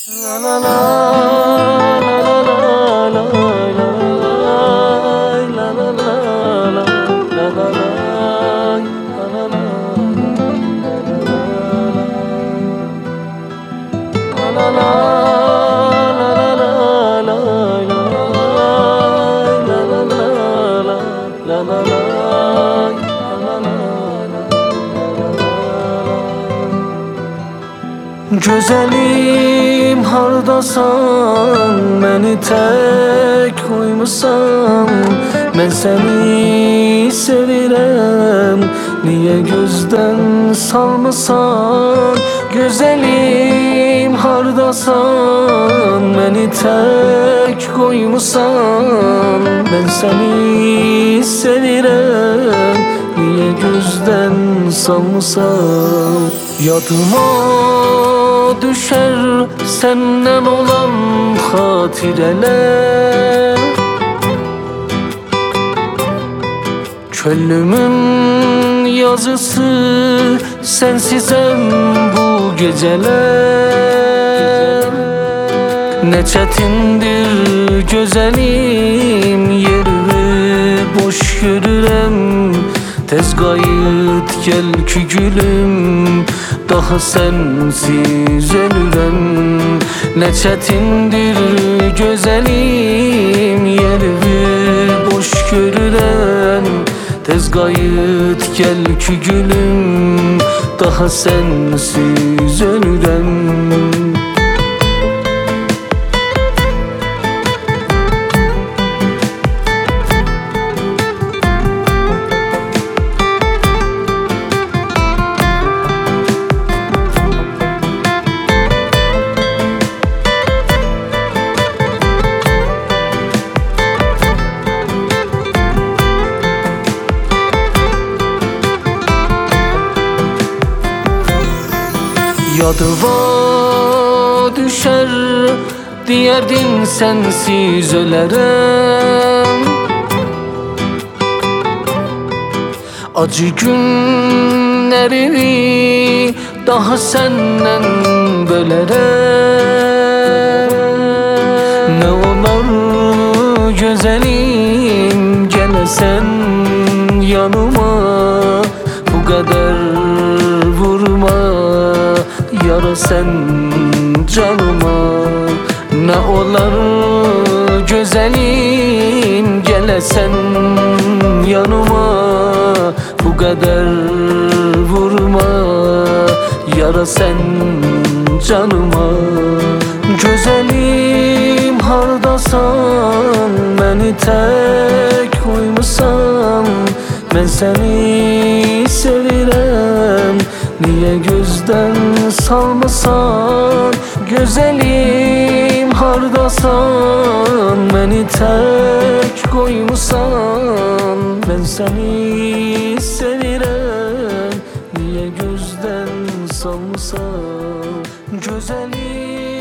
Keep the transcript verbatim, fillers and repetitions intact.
La la la la la la la la la la Güzelim hardasan, beni tek koymusan. Ben seni sevirem, niye gözden salmasan? Güzelim hardasan, beni tek koymusan. Ben seni sevirem, niye gözden salmasan? Yadıma düşer senden olan hatireler, çölümün yazısı sensizem bu geceler. Ne çetindir güzelim, yerimi boş görürem. Tez gayet gel ki gülüm, daha sensiz ölürem. Ne çetindir güzelim, yerimi boş görürem. Tez gayet gel ki gülüm, daha sensiz ölürem. Yadıma düşer diyerdin sensiz ölerem. Acı günlerimi daha senden bölerem. Ne olur güzelim, gelesen yanıma. Bu kadar vurma yara sen canıma. Ne olur güzelim, gelesen yanıma. Bu kadar vurma yara sen canıma. Güzelim hardasan, beni tek koymusan. Ben seni sevirem, niye gözden salmasan? Güzelim hardasan, beni tek koymusan. Ben seni sevirem, niye gözden salmasan? Güzelim